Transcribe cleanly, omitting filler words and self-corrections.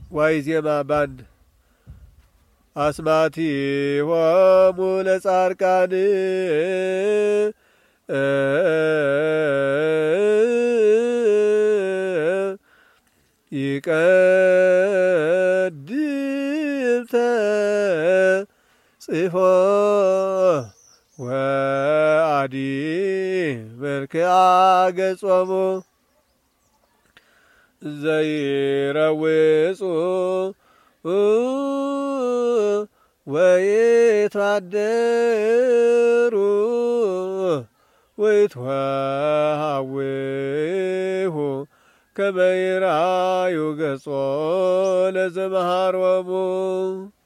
ዋይዜማ ባንድ አስማቲሆሙ ለጻድቃን ይቀድም ተጽፎ ወአዲ መልክዓ ገጾሙ ዘይረውጹ ወይትዋደሩ ወይትወሃዊሁ ከመ ይርአዩ ገጾ ለዘመሃሮሙ